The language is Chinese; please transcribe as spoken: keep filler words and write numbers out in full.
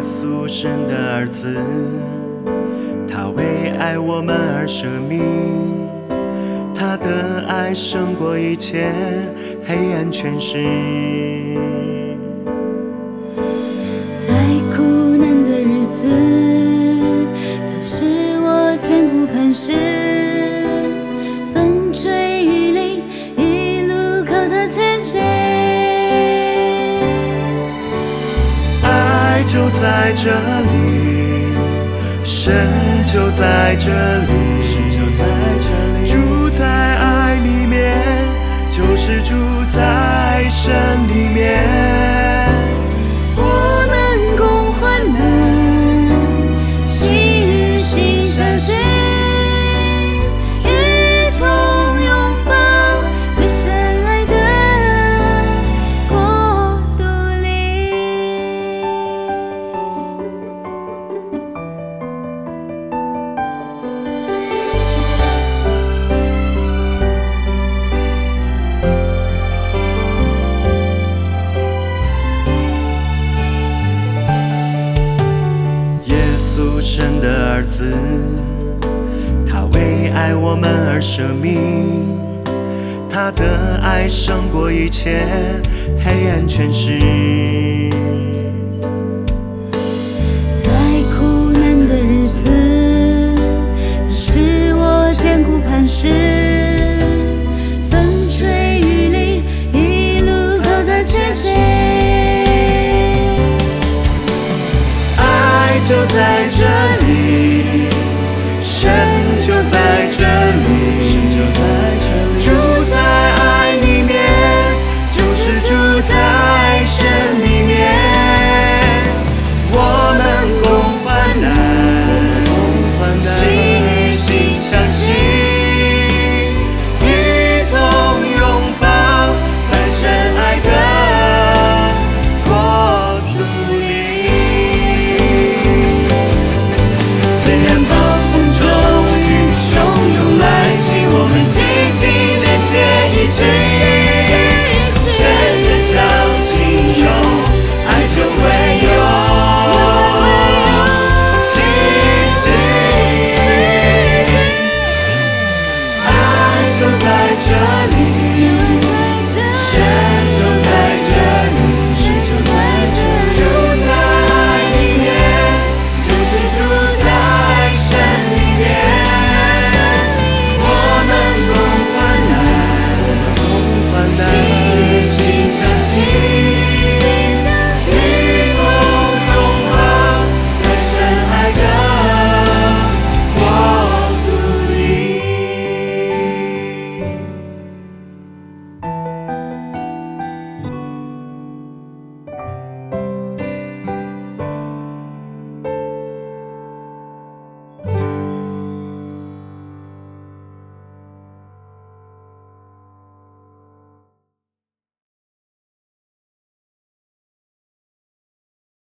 稣神的儿子，他为爱我们而舍命，他的爱胜过一切黑暗权势。 在苦难的日子，他使我坚固磐石，风吹雨淋，一路靠他前行。 爱就在这里，神就在这里，住在爱里面，就是住在神里面。 我们共患难，心与心相许，一同拥抱在神爱的国度里。 神的儿子，他为爱我们而舍命，他的爱胜过一切黑暗权势。 在苦难的日子，他使我坚固磐石，风吹雨淋，一路靠他前行。 爱就在这里，神